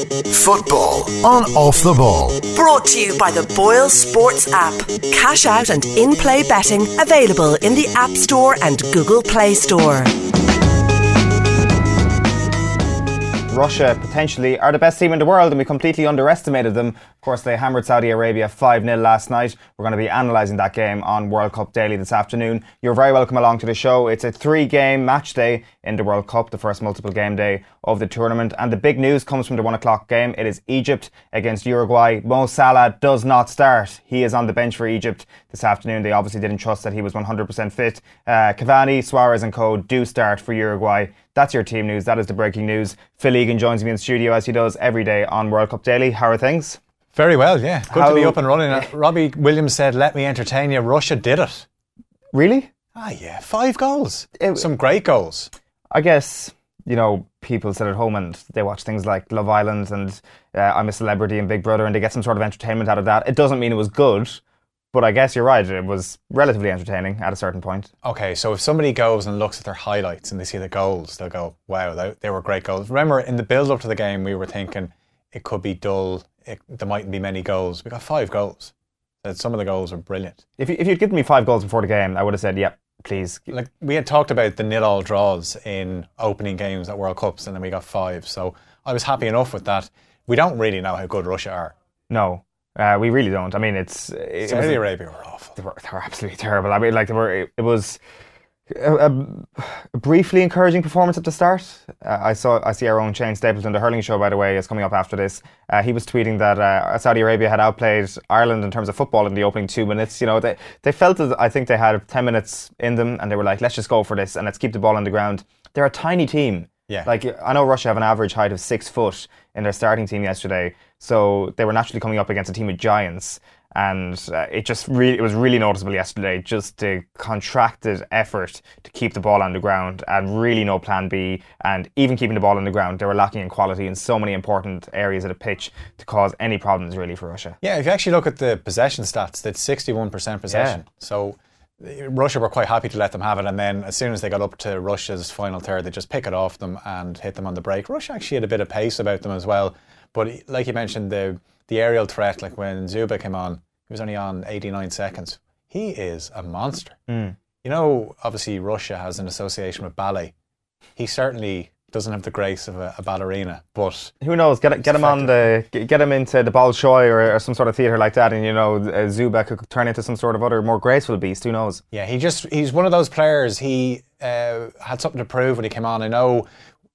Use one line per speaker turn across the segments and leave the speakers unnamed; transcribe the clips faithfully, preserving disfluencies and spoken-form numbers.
Football on Off the Ball.
Brought to you by the Boyle Sports app. Cash out and in-play betting available in the App Store and Google Play Store.
Russia potentially are the best team in the world and we completely underestimated them. Of course, they hammered Saudi Arabia five nil last night. We're going to be analysing that game on World Cup Daily this afternoon. You're very welcome along to the show. It's a three-game match day in the World Cup, the first multiple game day of the tournament. And the big news comes from the one o'clock game. It is Egypt against Uruguay. Mo Salah does not start. He is on the bench for Egypt this afternoon. They obviously didn't trust that he was one hundred percent fit. Uh, Cavani, Suarez and co do start for Uruguay. That's your team news. That is the breaking news. Phil Egan joins me in the studio as he does every day on World Cup Daily. How are things?
Very well, yeah. Good
How,
to be up and running. Uh, Robbie Williams said, let me entertain you. Russia did it.
Really?
Ah, yeah. Five goals.
It,
Some great goals.
I guess, you know, people sit at home and they watch things like Love Island and uh, I'm a Celebrity and Big Brother and they get some sort of entertainment out of that. It doesn't mean it was good. But I guess you're right, it was relatively entertaining at a certain point.
Okay, so if somebody goes and looks at their highlights and they see the goals, they'll go, wow, they, they were great goals. Remember, in the build-up to the game, we were thinking it could be dull, it, there mightn't be many goals. We got five goals. And some of the goals were brilliant.
If, you, if you'd given me five goals before the game, I would have said, yep, please.
Like, we had talked about the nil-all draws in opening games at World Cups, and then we got five. So I was happy enough with that. We don't really know how good Russia are.
No. Uh, we really don't. I mean, it's... It
Saudi
was,
Arabia were awful.
They were, they were absolutely terrible. I mean, like, they were... It, it was a, a, a briefly encouraging performance at the start. Uh, I saw. I see our own Shane Stapleton, the hurling show, by the way, is coming up after this. Uh, he was tweeting that uh, Saudi Arabia had outplayed Ireland in terms of football in the opening two minutes. You know, they, they felt that I think they had ten minutes in them and they were like, let's just go for this and let's keep the ball on the ground. They're a tiny team.
Yeah.
Like, I know Russia have an average height of six foot in their starting team yesterday, so they were naturally coming up against a team of giants, and uh, it just really, it was really noticeable yesterday, just the contracted effort to keep the ball on the ground and really no plan B, and even keeping the ball on the ground, they were lacking in quality in so many important areas of the pitch to cause any problems really for Russia.
Yeah, if you actually look at the possession stats, that's sixty-one percent possession. Yeah. So Russia were quite happy to let them have it, and then as soon as they got up to Russia's final third, they just pick it off them and hit them on the break. Russia actually had a bit of pace about them as well, but like you mentioned, the the aerial threat, like when Zuba came on, he was only on eighty-nine seconds. He is a monster. Mm. You know, obviously Russia has an association with ballet. He certainly doesn't have the grace of a, a ballerina, but
who knows? Get get him on the get him into the Bolshoi or, or some sort of theatre like that, and you know, uh, Zuba could turn into some sort of other more graceful beast. Who knows?
Yeah, he just he's one of those players. He uh, had something to prove when he came on. I know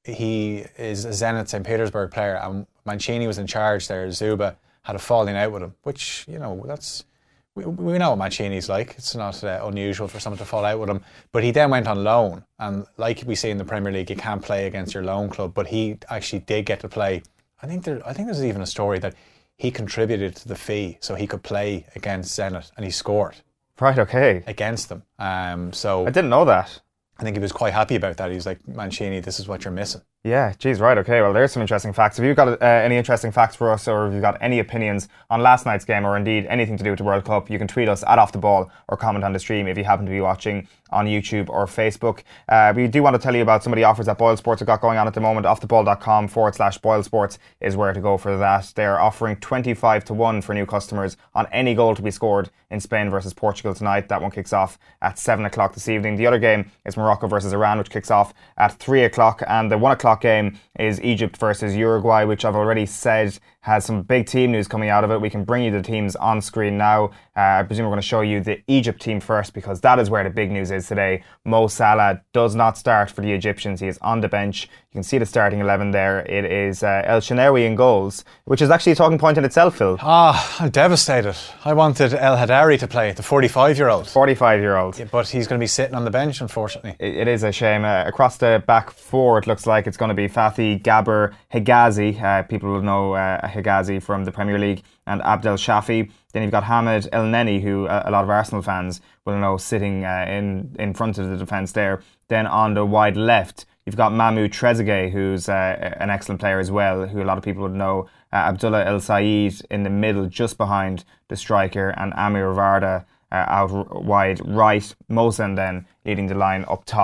he is a Zenit Saint Petersburg player, and Mancini was in charge there. Zuba had a falling out with him, which, you know, that's we, we know what Mancini's like. It's not uh, unusual for someone to fall out with him. But he then went on loan, and like we see in the Premier League, you can't play against your loan club. But he actually did get to play. I think there. I think there's even a story that he contributed to the fee so he could play against Zenit, and he scored.
Right. Okay.
Against them. Um. So
I didn't know that.
I think he was quite happy about that. He's like, Mancini, this is what you're missing.
Yeah, geez, right, okay. Well, there's some interesting facts. Have you got uh, any interesting facts for us, or have you got any opinions on last night's game, or indeed anything to do with the World Cup? You can tweet us at Off the Ball or comment on the stream if you happen to be watching on YouTube or Facebook. Uh, we do want to tell you about some of the offers that Boyle Sports have got going on at the moment. offtheball.com forward slash Boyle Sports is where to go for that. They're offering twenty-five to one for new customers on any goal to be scored in Spain versus Portugal tonight. That one kicks off at seven o'clock this evening. The other game is Morocco versus Iran, which kicks off at three o'clock. And the one o'clock game is Egypt versus Uruguay, which I've already said has some big team news coming out of it. We can bring you the teams on screen now. Uh, I presume we're going to show you the Egypt team first, because that is where the big news is today. Mo Salah does not start for the Egyptians. He is on the bench. You can see the starting eleven there. It is uh, El Shenawy in goals, which is actually a talking point in itself, Phil.
Ah, I'm devastated. I wanted El Hadari to play, the forty-five-year-old.
forty-five-year-old.
Yeah, but he's going to be sitting on the bench, unfortunately.
It, it is a shame. Uh, across the back four, it looks like it's going to be Fathi, Gabber, Hegazi. Uh, people will know uh, Hegazi from the Premier League, and Abdel Shafi. Then you've got Hamed El Neni, who uh, a lot of Arsenal fans will know, sitting uh, in, in front of the defence there. Then on the wide left, you've got Mahmoud Trezeguet, who's uh, an excellent player as well, who a lot of people would know. Uh, Abdullah El Said in the middle, just behind the striker, and Amir Varda uh, out wide right. Mohsen then leading the line up top.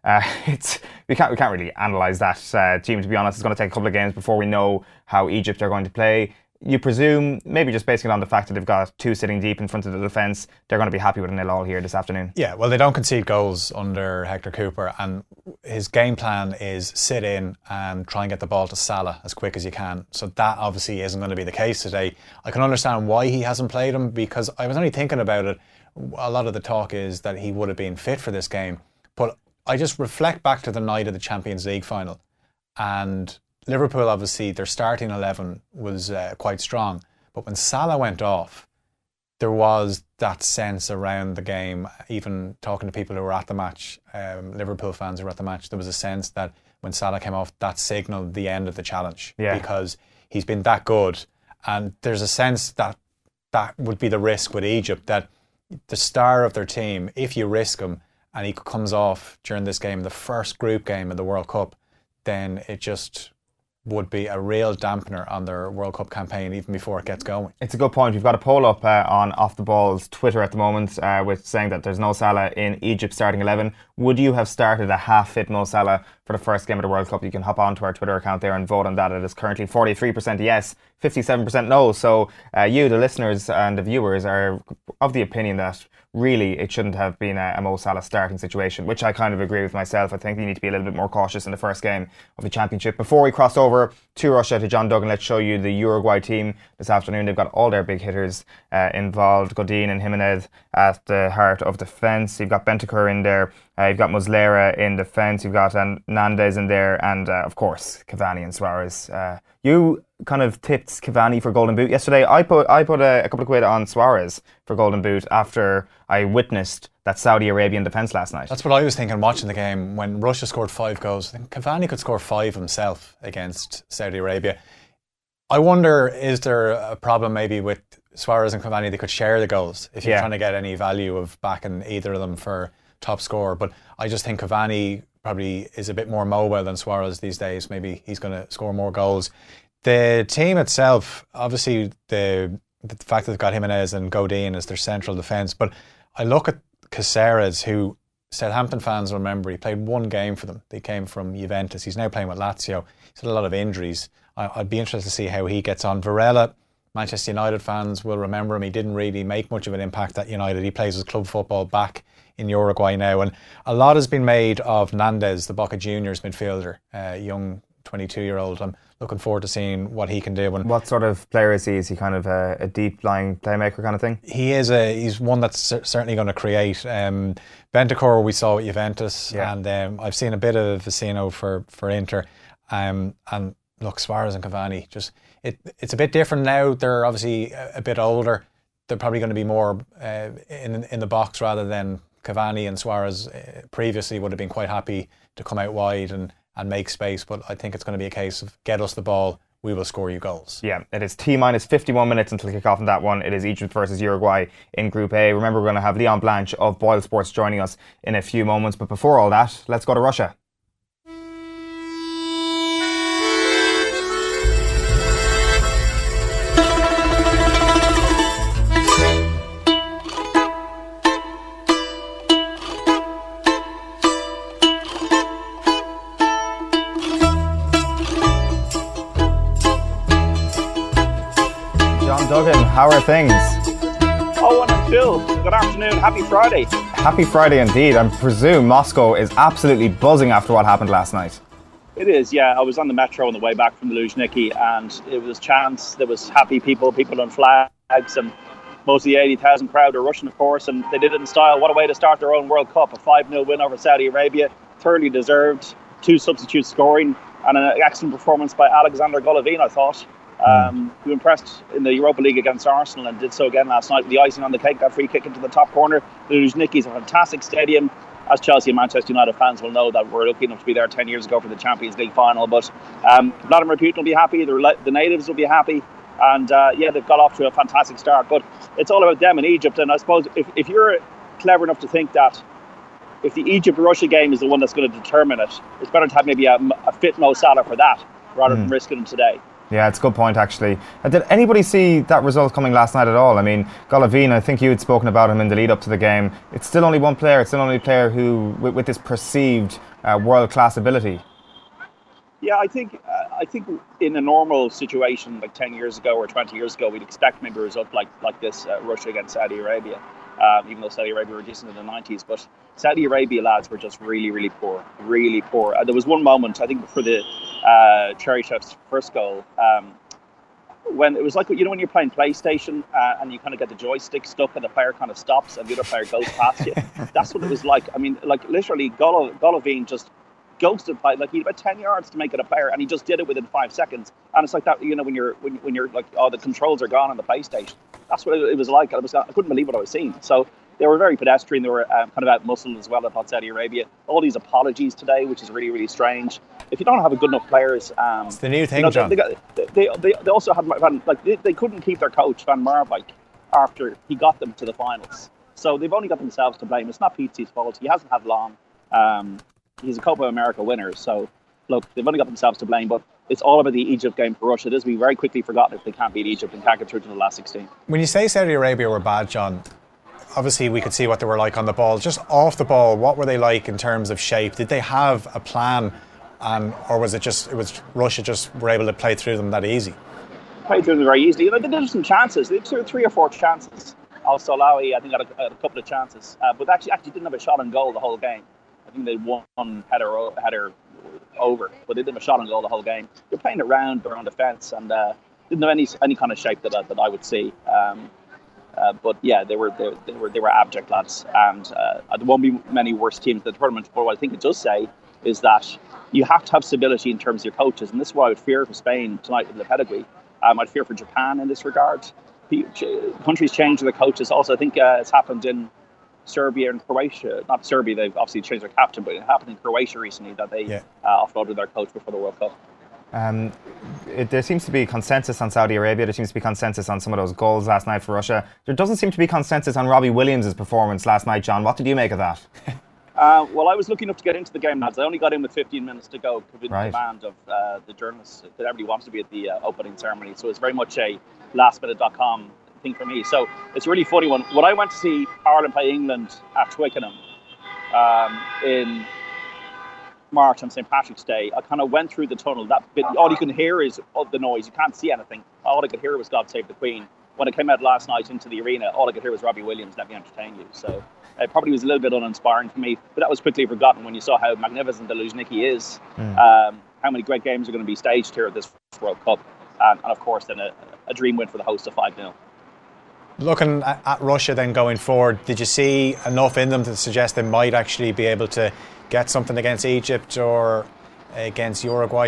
Uh, it's we can't we can't really analyse that uh, team, to be honest. It's going to take a couple of games before we know how Egypt are going to play. You presume, maybe just basing it on the fact that they've got two sitting deep in front of the defence, they're going to be happy with a nil all here this afternoon.
Yeah, well, they don't concede goals under Hector Cooper, and his game plan is sit in and try and get the ball to Salah as quick as you can. So that obviously isn't going to be the case today. I can understand why he hasn't played him, because I was only thinking about it. A lot of the talk is that he would have been fit for this game. But I just reflect back to the night of the Champions League final, and Liverpool, obviously, their starting eleven was uh, quite strong. But when Salah went off, there was that sense around the game, even talking to people who were at the match, um, Liverpool fans who were at the match, there was a sense that when Salah came off, that signalled the end of the challenge.
Yeah.
Because he's been that good. And there's a sense that that would be the risk with Egypt, that the star of their team, if you risk him and he comes off during this game, the first group game of the World Cup, then it just would be a real dampener on their World Cup campaign even before it gets going.
It's a good point. We've got a poll up uh, on Off the Ball's Twitter at the moment uh, with saying that there's no Salah in Egypt starting eleven. Would you have started a half-fit Mo Salah for the first game of the World Cup? You can hop onto our Twitter account there and vote on that. It is currently forty-three percent yes, fifty-seven percent no. So uh, you, the listeners and the viewers, are of the opinion that really it shouldn't have been a, a Mo Salah starting situation, which I kind of agree with myself. I think you need to be a little bit more cautious in the first game of the championship. Before we cross over to Russia, to John Duggan, let's show you the Uruguay team this afternoon. They've got all their big hitters uh, involved. Godin and Jimenez at the heart of defence. You've got Bentancur in there. Uh, you've got Muslera in defence. You've got Hernandez in there. And, uh, of course, Cavani and Suarez. Uh, you kind of tipped Cavani for Golden Boot yesterday. I put I put a, a couple of quid on Suarez for Golden Boot after I witnessed that Saudi Arabian defence last night.
That's what I was thinking watching the game. When Russia scored five goals, I think Cavani could score five himself against Saudi Arabia. I wonder, is there a problem maybe with Suarez and Cavani? They could share the goals if you're
Yeah.
trying to get any value of backing either of them for top scorer. But I just think Cavani probably is a bit more mobile than Suarez these days. Maybe he's going to score more goals. The team itself, obviously the the fact that they've got Jimenez and Godin as their central defence, but I look at Caceres, who Southampton fans remember, he played one game for them. They came from Juventus. He's now playing with Lazio. He's had a lot of injuries. I, I'd be interested to see how he gets on. Varela, Manchester United fans will remember him. He didn't really make much of an impact at United. He plays his club football back in Uruguay now. And a lot has been made of Nandez, the Boca Juniors midfielder, uh, young twenty-two-year-old. I'm looking forward to seeing what he can do. And
What sort of player is he? Is he kind of a, a deep-lying playmaker kind of thing?
he is a he's one that's cer- certainly going to create. Um, Bentancur we saw at Juventus,
Yeah.
and um, I've seen a bit of Vecino for for Inter. Um, and look, Suarez and Cavani, just it it's a bit different now. They're obviously a, a bit older. They're probably going to be more uh, in in the box rather than Cavani and Suarez. Uh, previously would have been quite happy to come out wide and. and make space, but I think it's going to be a case of get us the ball, we will score you goals.
Yeah, it is T minus fifty-one minutes until kick off in that one. It is Egypt versus Uruguay in Group A. Remember, we're going to have Leon Blanche of Boyle Sports joining us in a few moments, but before all that, let's go to Russia. Duggan, how are things?
Owen and Phil, good afternoon. Happy Friday.
Happy Friday indeed. I presume Moscow is absolutely buzzing after what happened last night.
It is, yeah. I was on the metro on the way back from the Luzhniki, and it was chants. There was happy people, people on flags, and most of the eighty thousand crowd are Russian, of course, and they did it in style. What a way to start their own World Cup. A five nil win over Saudi Arabia, thoroughly deserved. Two substitutes scoring, and an excellent performance by Alexander Golovin, I thought. Um, who impressed in the Europa League against Arsenal and did so again last night with the icing on the cake, that free kick into the top corner. The Luzhniki is a fantastic stadium. As Chelsea and Manchester United fans will know, that we're lucky enough to be there ten years ago for the Champions League final. But um, Vladimir Putin will be happy, the, the natives will be happy, and uh, yeah, they've got off to a fantastic start. But it's all about them in Egypt, and I suppose if, if you're clever enough to think that if the Egypt-Russia game is the one that's going to determine it, it's better to have maybe a, a fit Mo Salah for that rather mm. than risking him today.
Yeah, it's a good point, actually. Uh, did anybody see that result coming last night at all? I mean, Golovin, I think you had spoken about him in the lead-up to the game. It's still only one player. It's still only a player who, with, with this perceived uh, world-class ability.
Yeah, I think uh, I think in a normal situation like ten years ago or twenty years ago, we'd expect maybe a result like like this, uh, Russia against Saudi Arabia, um, even though Saudi Arabia were decent in the nineties. But Saudi Arabia lads were just really, really poor, really poor. Uh, there was one moment, I think, for the uh, Cheryshav's first goal, um, when it was like, you know, when you're playing PlayStation uh, and you kind of get the joystick stuck and the player kind of stops and the other player goes past you. That's what it was like. I mean, like literally, Golo, Golovin just ghosted by, like, he had about ten yards to make it a player, and he just did it within five seconds. And it's like that, you know, when you're when, when you're like, oh, the controls are gone on the PlayStation. That's what it was like. I was I couldn't believe what I was seeing. So they were very pedestrian. They were um, kind of out muscled as well about Saudi Arabia. All these apologies today, which is really, really strange. If you don't have a good enough players, um,
it's the new thing,
you know,
John.
They, they, they, they, they also had like they, they couldn't keep their coach Van Marwijk after he got them to the finals. So they've only got themselves to blame. It's not Pizzi's fault. He hasn't had long. Um, he's a Copa America winner. So look, they've only got themselves to blame. But it's all about the Egypt game for Russia. This will be very quickly forgotten if they can't beat Egypt and can't get through to the last sixteen.
When you say Saudi Arabia were bad, John, obviously we could see what they were like on the ball. Just off the ball, what were they like in terms of shape? Did they have a plan, um, or was it just it was Russia just were able to play through them that easy?
Played through them very easily. You know, they did have some chances. They had three or four chances. Also, Salawi, I think, had a, had a couple of chances, uh, but actually actually didn't have a shot on goal the whole game. I think they won one header header over, but they didn't have a shot on goal the whole game. They're playing around their own defence and uh, didn't have any any kind of shape that that I would see. Um, uh, but yeah, they were they, they were they were abject lads, and uh, there won't be many worse teams in the tournament. But what I think it does say is that you have to have stability in terms of your coaches, and this is what I would fear for Spain tonight with the pedigree. Um, I'd fear for Japan in this regard. Countries change their coaches. Also, I think uh, it's happened in Serbia and Croatia. Not Serbia, they've obviously changed their captain, but it happened in Croatia recently that they yeah. uh, offloaded their coach before the World Cup.
Um, it, there seems to be consensus on Saudi Arabia. There seems to be consensus on some of those goals last night for Russia. There doesn't seem to be consensus on Robbie Williams' performance last night, John. What did you make of that?
uh, well, I was lucky enough to get into the game, lads. I only got in with fifteen minutes to go, given
right.
the demand of uh, the journalists that everybody wanted to be at the uh, opening ceremony. So it's very much a last minute dot com thing for me. So it's a really funny one. When I went to see Ireland play England at Twickenham um, in March on Saint Patrick's Day, I kind of went through the tunnel. That bit, all you can hear is the noise. You can't see anything. All I could hear was God Save the Queen. When I came out last night into the arena, all I could hear was Robbie Williams, let me entertain you. So it probably was a little bit uninspiring for me, but that was quickly forgotten when you saw how magnificent the Luzhniki is, mm. um, how many great games are going to be staged here at this World Cup, and, and of course then a, a dream win for the host of five nil.
Looking at Russia then going forward, did you see enough in them to suggest they might actually be able to get something against Egypt or against Uruguay?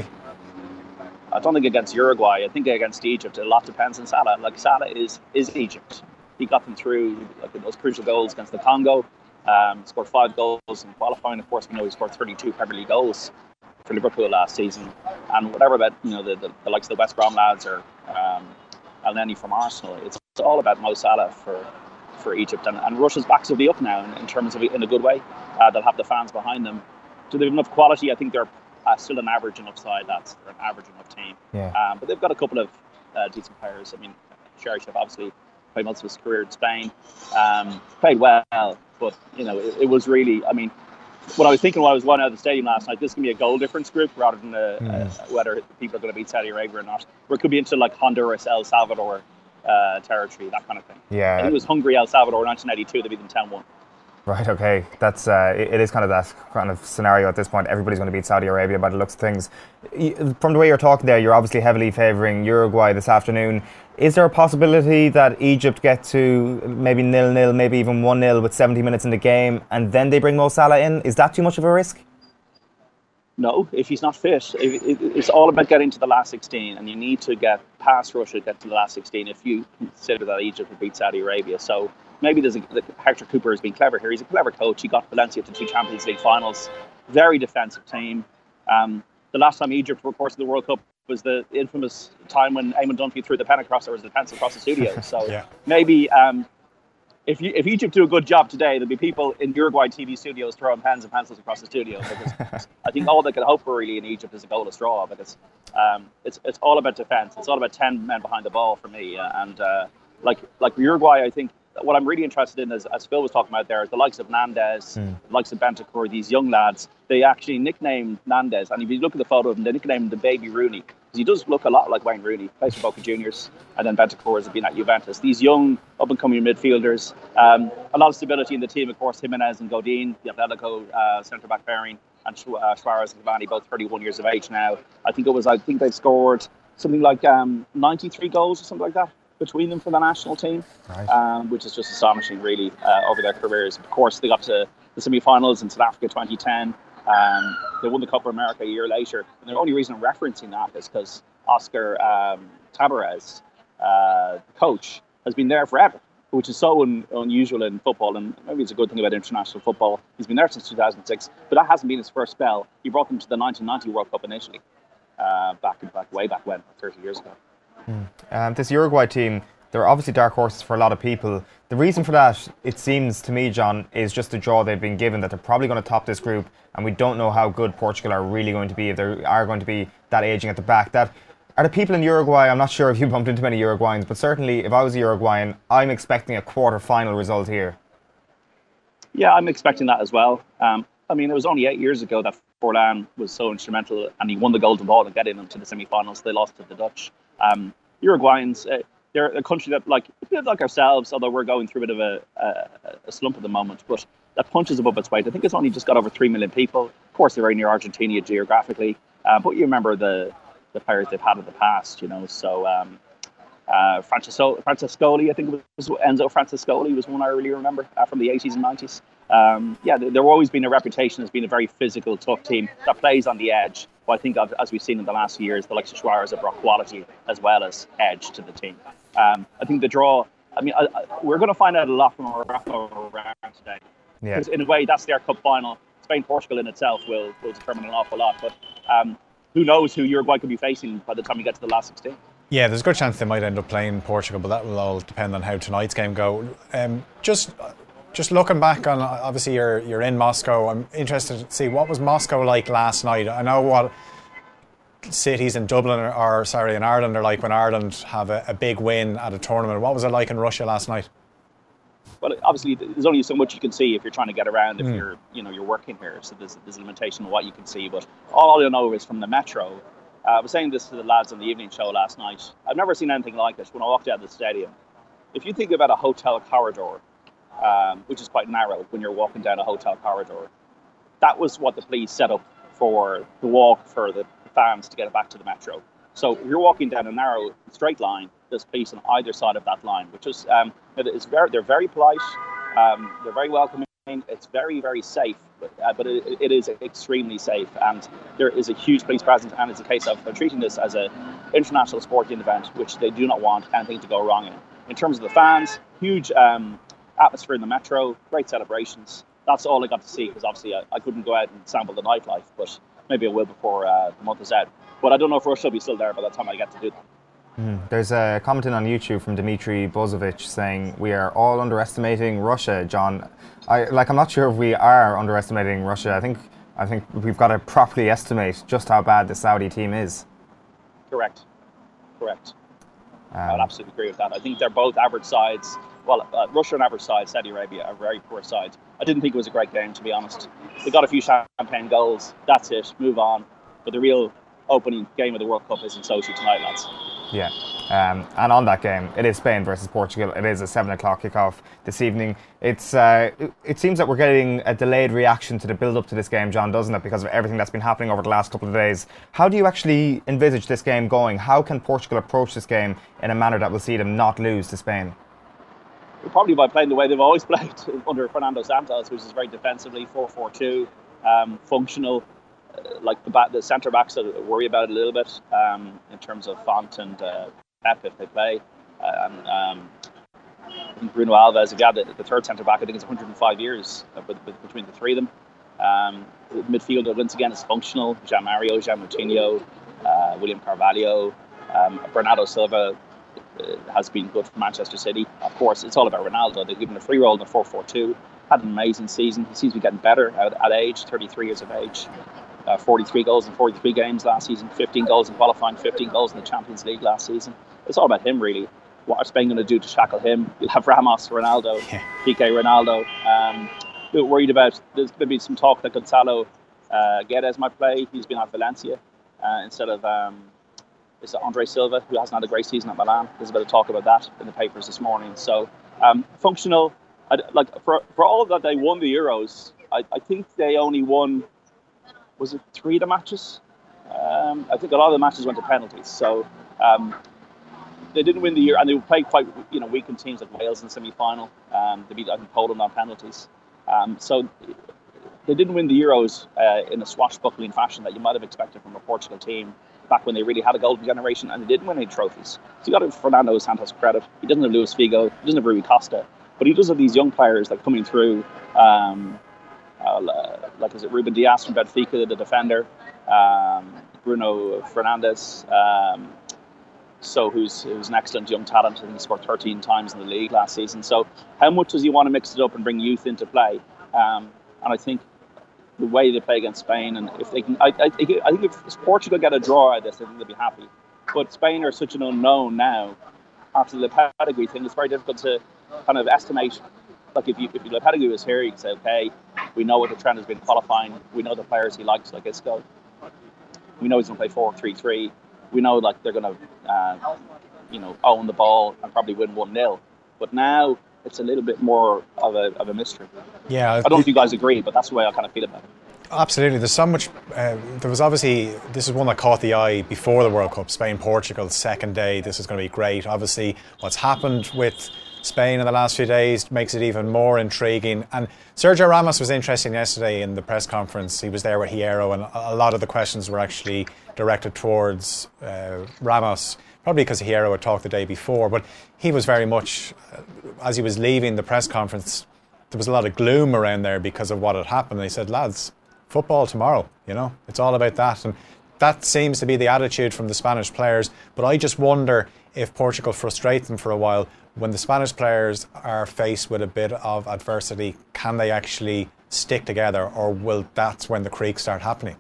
I don't think against Uruguay. I think against Egypt, a lot depends on Salah. Like, Salah is is Egypt. He got them through like, those crucial goals against the Congo. Um, scored five goals in qualifying. Of course, we know he scored thirty-two Premier League goals for Liverpool last season. And whatever about you know the, the, the likes of the West Brom lads or um, El Neni from Arsenal, it's, it's all about Mo Salah for for Egypt. And, and Russia's backs will be up now in, in terms of in a good way. Uh, they'll have the fans behind them. Do they have enough quality? I think they're uh, still an average enough side. That's they're an average enough team.
Yeah.
Um, but they've got a couple of uh, decent players. I mean, Cheryshev obviously played most of his career in Spain. Um, played well, but you know, it, it was really. I mean, what I was thinking while I was running out of the stadium last night, this can be a goal difference group rather than a, mm. uh, whether people are going to beat Saudi Arabia or not. Or it could be into like Honduras, El Salvador uh, territory, that kind of thing.
Yeah.
I think it was Hungary, El Salvador, nineteen eighty-two. They beat them ten one.
Right, okay. That's uh, it, it is kind of that kind of scenario at this point. Everybody's going to beat Saudi Arabia by the looks of things. From the way you're talking there, you're obviously heavily favouring Uruguay this afternoon. Is there a possibility that Egypt get to maybe nil-nil, maybe even one nil with seventy minutes in the game, and then they bring Mo Salah in? Is that too much of a risk?
No, if he's not fit. It, it, it's all about getting to the last sixteen, and you need to get past Russia, get to the last sixteen if you consider that Egypt would beat Saudi Arabia. So maybe there's a, Hector Cooper has been clever here. He's a clever coach. He got Valencia to two Champions League finals. Very defensive team. Um, the last time Egypt were, of course, in the World Cup was the infamous time when Eamon Dunphy threw the pen across, or was the pencil across the studio. So
yeah.
maybe um, if you, if Egypt do a good job today, there'll be people in Uruguay T V studios throwing pens and pencils across the studio. Because I think all they can hope for really in Egypt is a goal of straw, because um, it's it's all about defence. It's all about ten men behind the ball for me. Uh, and uh, like like Uruguay, I think what I'm really interested in, is, as Phil was talking about there, is the likes of Nandez, mm. the likes of Bentancur, these young lads. They actually nicknamed Nandez, and if you look at the photo of him, they nicknamed him the Baby Rooney, because he does look a lot like Wayne Rooney. Plays for Boca Juniors, and then Bentancur has been at Juventus. These young, up-and-coming midfielders. Um, a lot of stability in the team, of course. Jimenez and Godin, the Atletico uh, centre-back pairing, and uh, Suarez and Cavani, both thirty-one years of age now. I think it was. I think they've scored something like um, ninety-three goals or something like that between them for the national team, right. um, which is just astonishing, really, uh, over their careers. Of course, they got to the semi-finals in South Africa twenty ten. Um, they won the Copa America a year later. And the only reason I'm referencing that is because Oscar um, Tabarez, uh, coach, has been there forever, which is so un- unusual in football, and maybe it's a good thing about international football. He's been there since two thousand six, but that hasn't been his first spell. He brought them to the nineteen ninety World Cup initially, uh, back, back way back when, thirty years ago.
Mm. Um, this Uruguay team, they're obviously dark horses for a lot of people. The reason for that, it seems to me, John, is just the draw they've been given, that they're probably going to top this group, and we don't know how good Portugal are really going to be, if they are going to be that ageing at the back. That are the people in Uruguay, I'm not sure if you bumped into many Uruguayans, but certainly if I was a Uruguayan, I'm expecting a quarter-final result here.
Yeah, I'm expecting that as well. Um, I mean, it was only eight years ago that Forlan was so instrumental, and he won the Golden Ball and getting them to the semi-finals. They lost to the Dutch. Um, Uruguayans, uh, they're a country that, like a bit like ourselves, although we're going through a bit of a, a, a slump at the moment, but that punches above its weight. I think it's only just got over three million people. Of course, they're very near Argentina geographically, uh, but you remember the, the players they've had in the past, you know. So um, uh, Francesco, Francescoli, I think it was Enzo Francescoli was one I really remember uh, from the eighties and nineties. Um, yeah, there, there always been a reputation as being a very physical, tough team that plays on the edge. But I think, as we've seen in the last few years, the likes of Suarez have brought quality as well as edge to the team. Um, I think the draw, I mean, I, I, we're going to find out a lot from our round today.
Yeah.
Because in a way, that's their cup final. Spain-Portugal in itself will, will determine an awful lot. But um, who knows who Uruguay could be facing by the time we get to the last sixteen.
Yeah, there's a good chance they might end up playing Portugal, but that will all depend on how tonight's game go. Um, just... Just looking back on, obviously you're you're in Moscow. I'm interested to see what was Moscow like last night. I know what cities in Dublin or, or sorry in Ireland are like when Ireland have a, a big win at a tournament. What was it like in Russia last night?
Well, obviously there's only so much you can see if you're trying to get around. If
mm.
you're you know you're working here, so there's there's a limitation on what you can see. But all I know is from the metro. Uh, I was saying this to the lads on the evening show last night. I've never seen anything like it when I walked out of the stadium. If you think about a hotel corridor, Um, which is quite narrow when you're walking down a hotel corridor, that was what the police set up for the walk for the fans to get back to the metro. So if you're walking down a narrow straight line, there's police on either side of that line, which is um, it's very they're very polite, um, they're very welcoming. It's very very safe, but, uh, but it, it is extremely safe, and there is a huge police presence. And it's a case of they're treating this as an international sporting event, which they do not want anything to go wrong in. In terms of the fans, huge. Um, atmosphere in the metro, great celebrations. That's all I got to see, because obviously I, I couldn't go out and sample the nightlife, but maybe I will before uh, the month is out. But I don't know if Russia will be still there by the time I get to do that.
Mm. There's a comment in on YouTube from Dmitry Bozovic saying we are all underestimating Russia, John. I like I'm not sure if we are underestimating Russia. I think I think we've got to properly estimate just how bad the Saudi team is.
Correct. Correct.
Um,
I'd absolutely agree with that. I think they're both average sides. Well, uh, Russia and average side, Saudi Arabia are very poor sides. I didn't think it was a great game, to be honest. They got a few champagne goals. That's it. Move on. But the real opening game of the World Cup is in Sochi tonight, lads.
Yeah. Um, and on that game, it is Spain versus Portugal. It is a seven o'clock kickoff this evening. It's uh, it, it seems that we're getting a delayed reaction to the build-up to this game, John, doesn't it? Because of everything that's been happening over the last couple of days. How do you actually envisage this game going? How can Portugal approach this game in a manner that will see them not lose to Spain?
Probably by playing the way they've always played under Fernando Santos, which is very defensively, four four two, um, functional. Uh, like the back, the centre backs, I worry about it a little bit um, in terms of Font and uh, Pep if they play. Uh, and um, I think Bruno Alves, if you have the, the third centre back, I think it's one hundred five years uh, between the three of them. Um, the midfielder once again is functional. Jean Mario, Jean Moutinho, uh, William Carvalho, um, Bernardo Silva. Uh, has been good for Manchester City. Of course, it's all about Ronaldo. They've given a free roll in the four four two. Had an amazing season. He seems to be getting better at, at age, thirty-three years of age. Uh, forty-three goals in forty-three games last season, fifteen goals in qualifying, fifteen goals in the Champions League last season. It's all about him, really. what are Spain going to do to shackle him? You'll have Ramos, Ronaldo,
Yeah.
P K Ronaldo. Um, a bit worried about, there's going to be some talk that Gonzalo uh, Guedes might play. He's been at Valencia uh, instead of um, is it Andre Silva, who hasn't had a great season at Milan. There's a bit of talk about that in the papers this morning. So um, functional, I, like for for all that they won the Euros, I, I think they only won, was it three of the matches? Um, I think a lot of the matches went to penalties. So um, they didn't win the Euro, and they played quite you know weakened teams like Wales in the semi-final. Um, they beat I think Poland on penalties. Um, so they didn't win the Euros uh, in a swashbuckling fashion that you might have expected from a Portugal team back when they really had a golden generation, and they didn't win any trophies. So you got to give Fernando Santos credit. He doesn't have Luis Figo, he doesn't have Rui Costa, but he does have these young players that coming through. Um, uh, like is it Ruben Dias from Benfica, the defender, um, Bruno Fernandes, um, so who's who's an excellent young talent. I think he scored thirteen times in the league last season. So how much does he want to mix it up and bring youth into play? Um, and I think the way they play against Spain, and if they can, I, I, I think if Portugal get a draw out of this, I think they'll be happy. But Spain are such an unknown now after the Lopetegui thing. It's very difficult to kind of estimate. Like if you if Lopetegui was here, you could say, okay, we know what the trend has been qualifying. We know the players he likes, like Isco. We know he's going to play four three three. We know like they're going to, uh, you know, own the ball and probably win one nil. But now it's a little bit more of a of a mystery.
Yeah,
I don't know if you guys agree, but that's the way I kind of feel about it.
Absolutely. There's so much. Uh, there was obviously, this is one that caught the eye before the World Cup. Spain, Portugal, second day. This is going to be great. Obviously, what's happened with Spain in the last few days makes it even more intriguing. And Sergio Ramos was interesting yesterday in the press conference. He was there with Hierro, and a lot of the questions were actually directed towards uh, Ramos, probably because Hierro had talked the day before. But he was very much, uh, as he was leaving the press conference, there was a lot of gloom around there because of what had happened. They said, lads, football tomorrow, you know, it's all about that. And that seems to be the attitude from the Spanish players. But I just wonder if Portugal frustrates them for a while. When the Spanish players are faced with a bit of adversity, can they actually stick together, or will that's when the creaks start happening?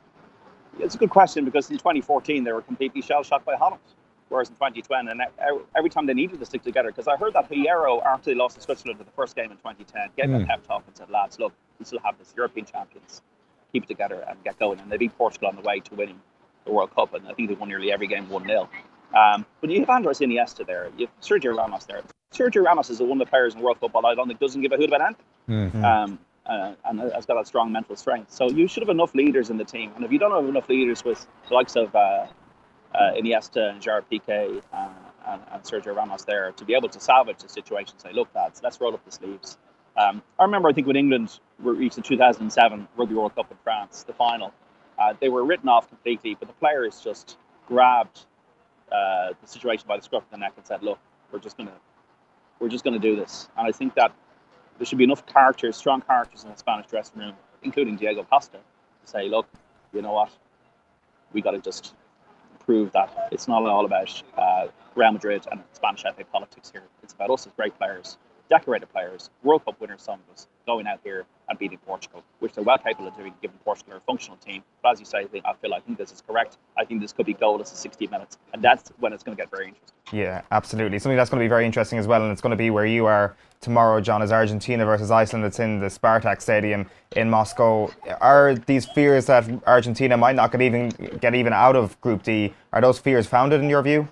It's a good question, because in twenty fourteen they were completely shell-shocked by Holland, whereas in twenty twenty, and every time they needed to stick together, because I heard that Hierro, after they lost to Switzerland in the first game in twenty ten, gave mm. a pep talk and said, lads, look, we still have this European champions, keep it together and get going. And they beat Portugal on the way to winning the World Cup, and I think they won nearly every game one nil. Um, but you have Andres Iniesta there, you have Sergio Ramos there. Sergio Ramos is one of the players in World Football I don't think doesn't give a hoot about anything. Mm-hmm. Um, uh, and has got that strong mental strength. So you should have enough leaders in the team. And if you don't have enough leaders with the likes of uh, uh, Iniesta and Gerard Piqué uh, and, and Sergio Ramos there to be able to salvage the situation, say, look, lads, let's roll up the sleeves. Um, I remember, I think, when England reached the two thousand seven Rugby World Cup in France, the final, uh, they were written off completely, but the players just grabbed uh, the situation by the scruff of the neck and said, look, we're just going to we're just going to do this. And I think that there should be enough characters, strong characters in the Spanish dressing room, including Diego Costa, to say, look, you know what, we got to just prove that it's not all about uh, Real Madrid and Spanish F A politics here. It's about us as great players, decorated players, World Cup winners, some of us, going out here and beating Portugal, which they're well capable of doing, given Portugal are a functional team. But as you say, I, think, I feel I think this is correct. I think this could be goalless in sixty minutes, and that's when it's going to get very interesting.
Yeah, absolutely. Something that's going to be very interesting as well, and it's going to be where you are tomorrow, John, is Argentina versus Iceland. It's in the Spartak Stadium in Moscow. Are these fears that Argentina might not get even get even out of Group D, are those fears founded in your view?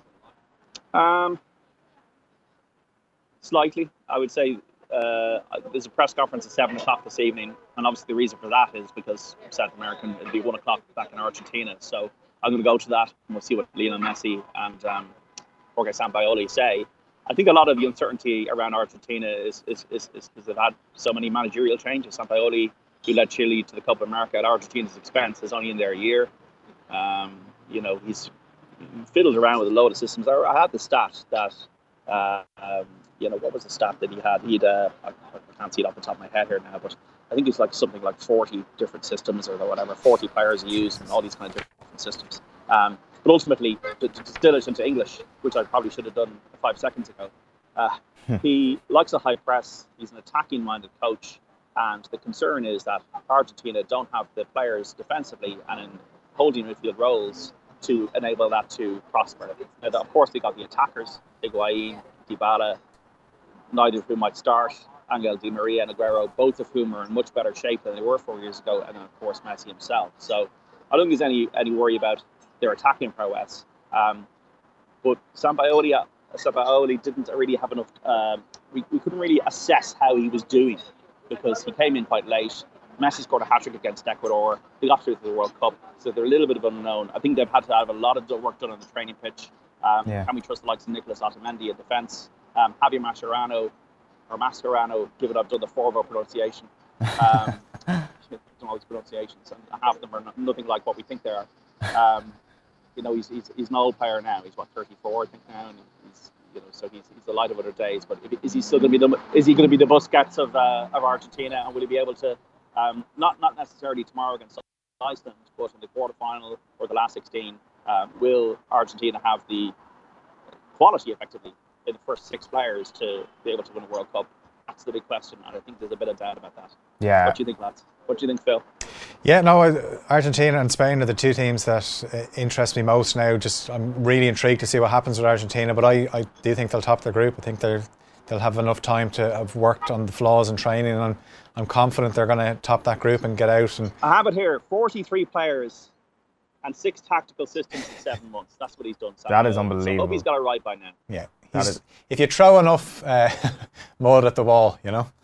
Um, slightly, I would say. Uh, there's a press conference at seven o'clock this evening, and obviously the reason for that is because South American, it'll be one o'clock back in Argentina. So I'm going to go to that, and we'll see what Lionel Messi and um, Jorge Sampaoli say. I think a lot of the uncertainty around Argentina is is, is, is, is they've had so many managerial changes. Sampaoli, who led Chile to the Copa America at Argentina's expense, is only in there a year. Um, you know, he's fiddled around with a load of systems. I, I had the stat that, uh, um, you know, what was the stat that he had? He'd, uh, I, I can't see it off the top of my head here now, but I think it's like something like forty different systems or whatever, forty players he used and all these kind of different systems. Um, but ultimately, to, to distill it into English, which I probably should have done five seconds ago, uh, he likes a high press. He's an attacking-minded coach. And the concern is that Argentina don't have the players defensively and in holding midfield roles to enable that to prosper. Now, of course, they got the attackers, Higuain, Dybala, neither of whom might start, Angel Di Maria and Aguero, both of whom are in much better shape than they were four years ago, and then, of course, Messi himself. So I don't think there's any, any worry about their attacking prowess. Um, but Sampaoli, uh, Sampaoli didn't really have enough... Um, we, we couldn't really assess how he was doing because he came in quite late. Messi scored a hat-trick against Ecuador. They got through to the World Cup, so they're a little bit of unknown. I think they've had to have a lot of work done on the training pitch. Um, yeah. Can we trust the likes of Nicolas Otamendi in defence? Um, Javier Mascherano, or Mascherano, given I've done the Forvo pronunciation. Um, I don't know his pronunciations, and half of them are not, nothing like what we think they are. Um, you know, he's, he's he's an old player now. He's what, thirty-four, I think now, and he's you know, so he's he's the light of other days. But is he still going to be the is he going to be the Busquets of uh, of Argentina, and will he be able to? Um, not not necessarily tomorrow against Iceland, but in the quarterfinal or the last sixteen, um, will Argentina have the quality, effectively, in the first six players to be able to win a World Cup? That's the big question, and I think there's a bit of doubt about that.
Yeah.
What do you think, lads? What do you think, Phil?
Yeah, no, Argentina and Spain are the two teams that uh, interest me most now. Just I'm really intrigued to see what happens with Argentina, but I, I do think they'll top their group. I think they're they'll have enough time to have worked on the flaws in training, and I'm, I'm confident they're going to top that group and get out. And
I have it here, forty-three players and six tactical systems in seven months. That's what he's done. Saturday.
That is unbelievable.
So I hope he's got it right by now.
Yeah.
That is,
if you throw enough uh, mud at the wall, you know.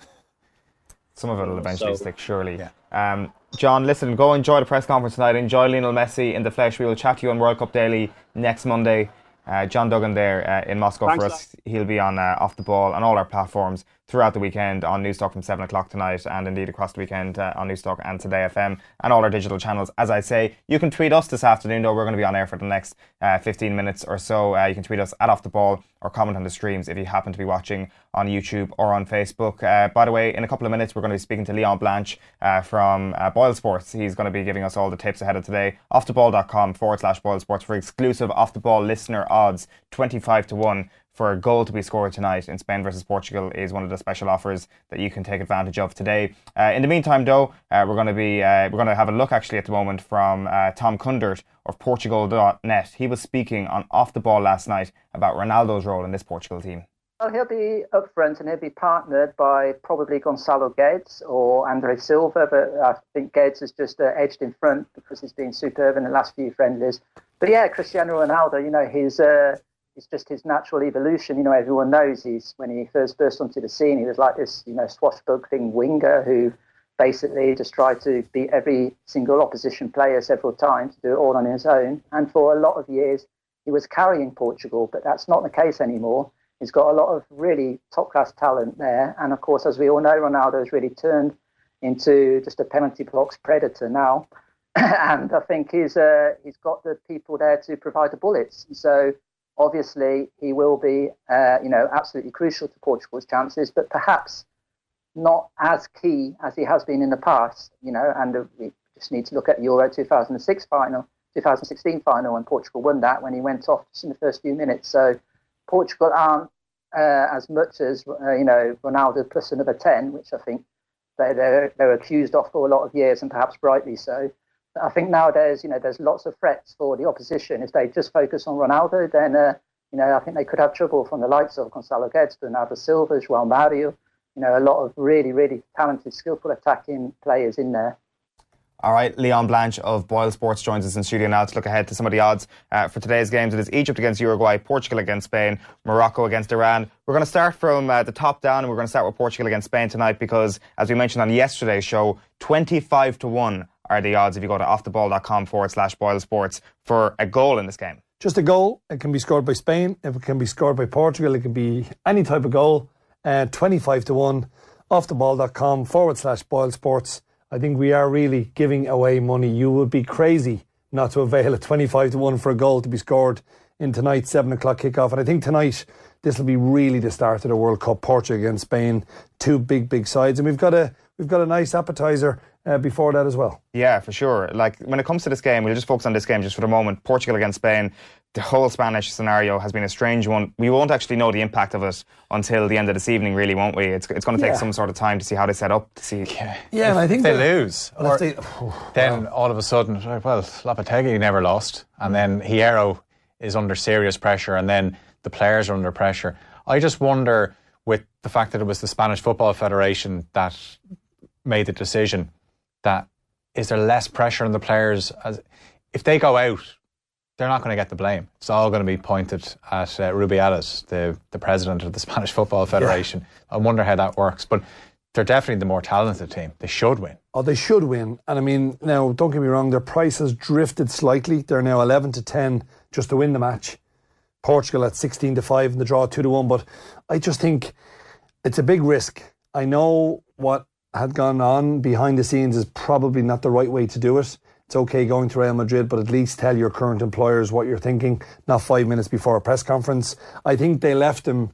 Some of it will eventually so, stick, surely.
Yeah.
Um, John, listen, go enjoy the press conference tonight. Enjoy Lionel Messi in the flesh. We will chat to you on World Cup Daily next Monday. Uh, John Duggan there uh, in Moscow Thanks, for us. That. He'll be on uh, Off the Ball on all our platforms throughout the weekend on Newstalk from seven o'clock tonight, and indeed across the weekend uh, on Newstalk and Today F M and all our digital channels. As I say, you can tweet us this afternoon, though. We're going to be on air for the next uh, fifteen minutes or so. Uh, you can tweet us at Off the Ball or comment on the streams if you happen to be watching on YouTube or on Facebook. Uh, by the way, in a couple of minutes, we're going to be speaking to Leon Blanche uh, from uh, Boyle Sports. He's going to be giving us all the tips ahead of today. Offtheball.com forward slash Boyle Sports for exclusive Off the Ball listener odds. twenty-five to one for a goal to be scored tonight in Spain versus Portugal is one of the special offers that you can take advantage of today. Uh, in the meantime, though, uh, we're going to be uh, we're going to have a look actually at the moment from uh, Tom Kundert of Portugal dot net. He was speaking on Off the Ball last night about Ronaldo's role in this Portugal team.
Well, he'll be up front and he'll be partnered by probably Gonçalo Guedes or Andre Silva, but I think Guedes is just uh, edged in front because he's been superb in the last few friendlies. But yeah, Cristiano Ronaldo, you know, he's uh, it's just his natural evolution. You know, everyone knows he's when he first burst onto the scene, he was like this, you know, swashbuckling winger who basically just tried to beat every single opposition player several times, do it all on his own. And for a lot of years, he was carrying Portugal, but that's not the case anymore. He's got a lot of really top-class talent there. And, of course, as we all know, Ronaldo has really turned into just a penalty box predator now. And I think he's uh, he's got the people there to provide the bullets. So, obviously, he will be, uh, you know, absolutely crucial to Portugal's chances, but perhaps not as key as he has been in the past, you know. And uh, we just need to look at the Euro two thousand six final, two thousand sixteen final, when Portugal won that, when he went off just in the first few minutes. So, Portugal aren't uh, as much as, uh, you know, Ronaldo plus another ten, which I think they, they're, they're accused of for a lot of years, and perhaps rightly so. But I think nowadays, you know, there's lots of threats for the opposition. If they just focus on Ronaldo, then, uh, you know, I think they could have trouble from the likes of Gonçalo Guedes, Bernardo Silva, João Mario, you know, a lot of really, really talented, skillful attacking players in there.
All right, Leon Blanche of Boyle Sports joins us in studio now to look ahead to some of the odds uh, for today's games. It is Egypt against Uruguay, Portugal against Spain, Morocco against Iran. We're going to start from uh, the top down, and we're going to start with Portugal against Spain tonight because, as we mentioned on yesterday's show, twenty-five to one are the odds if you go to offtheball.com forward slash Boyle Sports for a goal in this game.
Just a goal. It can be scored by Spain. If it can be scored by Portugal, it can be any type of goal. Uh, twenty-five to one, offtheball.com forward slash Boyle Sports. I think we are really giving away money. You would be crazy not to avail a twenty-five to one for a goal to be scored in tonight's seven o'clock kickoff. And I think tonight, this will be really the start of the World Cup. Portugal against Spain, two big, big sides. And we've got a we've got a nice appetizer uh, before that as well.
Yeah, for sure. Like, when it comes to this game, we'll just focus on this game just for the moment. Portugal against Spain. the whole Spanish scenario has been a strange one. We won't actually know the impact of it until the end of this evening, really, won't we? It's it's going to take
Yeah.
some sort of time to see how they set up. To see,
Yeah,
Yeah, and I think
they
that-
lose,
Well,
or
if they- oh,
then all of a sudden, well, Lopetegui never lost, and then Hierro is under serious pressure, and then the players are under pressure. I just wonder, with the fact that it was the Spanish Football Federation that made the decision, that is there less pressure on the players? As if they go out, they're not going to get the blame. It's all going to be pointed at uh, Rubiales, the, the president of the Spanish Football Federation. Yeah. I wonder how that works. But they're definitely the more talented team. They should win.
Oh, they should win. And I mean, now, don't get me wrong, their price has drifted slightly. They're now eleven to ten just to win the match. Portugal at sixteen to five in the draw, two to one. But I just think it's a big risk. I know what had gone on behind the scenes is probably not the right way to do it. It's okay going to Real Madrid, but at least tell your current employers what you're thinking, not five minutes before a press conference. I think they left him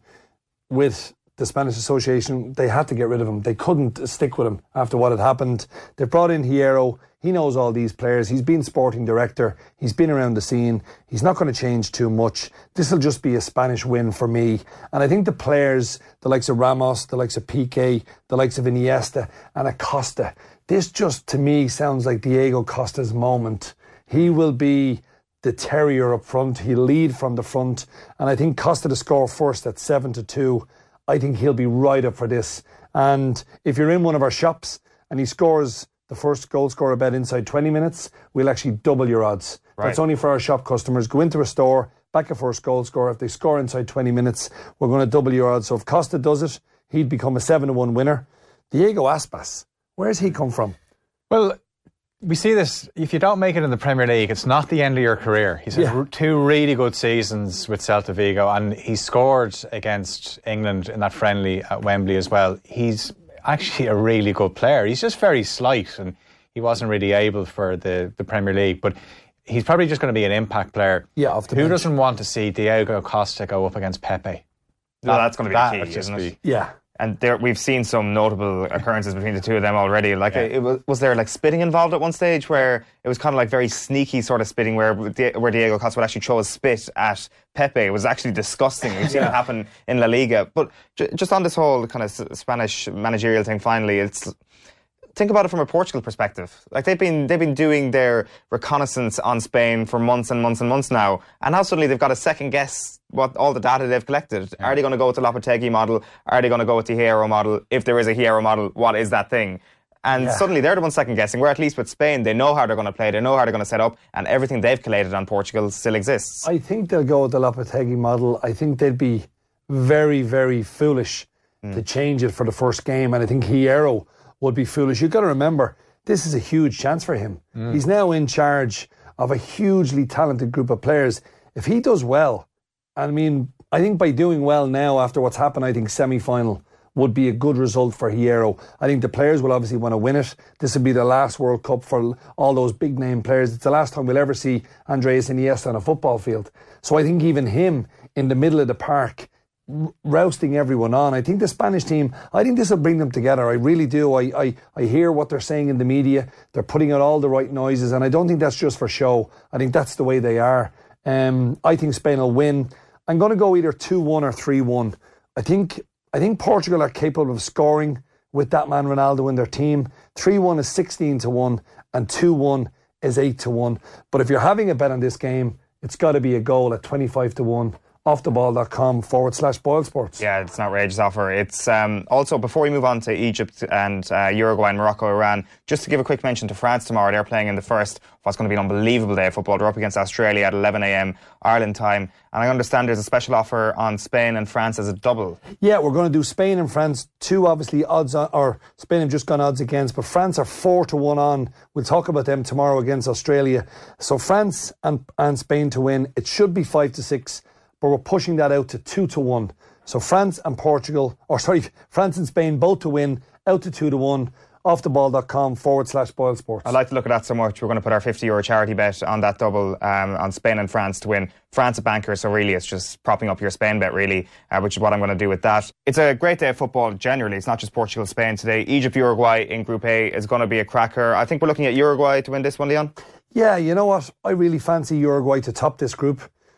with the Spanish Association. They had to get rid of him. They couldn't stick with him after what had happened. They brought in Hierro. He knows all these players. He's been sporting director. He's been around the scene. He's not going to change too much. This will just be a Spanish win for me. And I think the players, the likes of Ramos, the likes of Piqué, the likes of Iniesta and Acosta, this just, to me, sounds like Diego Costa's moment. He will be the terrier up front. He'll lead from the front. And I think Costa to score first at seven to two. I think he'll be right up for this. And if you're in one of our shops and he scores the first goal scorer bet inside twenty minutes, we'll actually double your odds.
Right.
That's only for our shop customers. Go into a store, back a first goal scorer. If they score inside twenty minutes, we're going to double your odds. So if Costa does it, he'd become a seven to one winner. Diego Aspas, where's he come from?
Well, we see this, if you don't make it in the Premier League, it's not the end of your career. He's had
Yeah.
two really good seasons with Celta Vigo, and he scored against England in that friendly at Wembley as well. He's actually a really good player. He's just very slight, and he wasn't really able for the, the Premier League, but he's probably just going to be an impact player.
Yeah, off the
Who
bench.
doesn't want to see Diego Costa go up against Pepe?
No, that's going to be
that
the
would
key,
just
isn't it?
be-
Yeah.
And there, we've seen some notable occurrences between the two of them already. Like,
Yeah.
it was, was there like spitting involved at one stage where it was kind of like very sneaky sort of spitting, where where Diego Costa would actually throw a spit at Pepe. It was actually disgusting. We've seen it happen in La Liga. But j- just on this whole kind of S- Spanish managerial thing, finally, it's. Think about it from a Portugal perspective. Like they've been they've been doing their reconnaissance on Spain for months and months and months now, and now suddenly they've got to second guess what all the data they've collected. Are they going to go with the Lopetegui model? Are they going to go with the Hierro model? If there is a Hierro model, what is that thing? And
Yeah.
suddenly they're the ones second guessing. Where at least with Spain, they know how they're going to play, they know how they're going to set up, and everything they've collated on Portugal still exists.
I think they'll go with the Lopetegui model. I think they'd be very, very foolish to change it for the first game. And I think Hierro would be foolish. You've got to remember, this is a huge chance for him. He's now in charge of a hugely talented group of players. If he does well, I mean, I think by doing well now after what's happened, I think semi-final would be a good result for Hierro. I think the players will obviously want to win it. This will be the last World Cup for all those big name players. It's the last time we'll ever see Andreas Iniesta on a football field. So I think even him in the middle of the park, r- rousting everyone on. I think the Spanish team, I think this will bring them together. I really do. I, I, I hear what they're saying in the media. They're putting out all the right noises, and I don't think that's just for show. I think that's the way they are. Um, I think Spain will win. I'm going to go either two one or three one. I think I think Portugal are capable of scoring with that man Ronaldo in their team. three one is sixteen to one and two one is eight to one. But if you're having a bet on this game, it's got to be a goal at twenty-five to one. offtheball.com forward slash Boyle Sports.
Yeah, it's an outrageous offer. It's um, also, before we move on to Egypt and uh, Uruguay and Morocco, Iran, just to give a quick mention to France tomorrow. They're playing in the first of what's going to be an unbelievable day of football. They're up against Australia at eleven a.m. Ireland time. And I understand there's a special offer on Spain and France as a double.
Yeah, we're going to do Spain and France. Two obviously odds on, or Spain have just gone odds against, but France are four to one on. We'll talk about them tomorrow against Australia. So France and, and Spain to win. It should be five to six. But we're pushing that out to two to one. So France and Portugal, or sorry, France and Spain both to win, out to two to one. offtheball.com forward slash Boyle Sports.
I like to look at that so much. We're going to put our fifty euro charity bet on that double um, on Spain and France to win. France a banker, so really it's just propping up your Spain bet, really, uh, which is what I'm going to do with that. It's a great day of football generally. It's not just Portugal, Spain today. Egypt, Uruguay in Group A is going to be a cracker. I think we're looking at Uruguay to win this one, Leon.
Yeah, you know what? I really fancy Uruguay to top this group.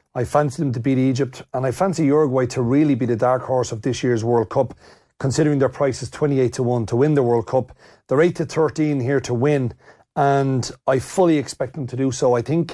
I fancy them to beat Egypt, and I fancy Uruguay to really be the dark horse of this year's World Cup, considering their price is twenty-eight to one to win the World Cup. They're eight to thirteen here to win, and I fully expect them to do so. I think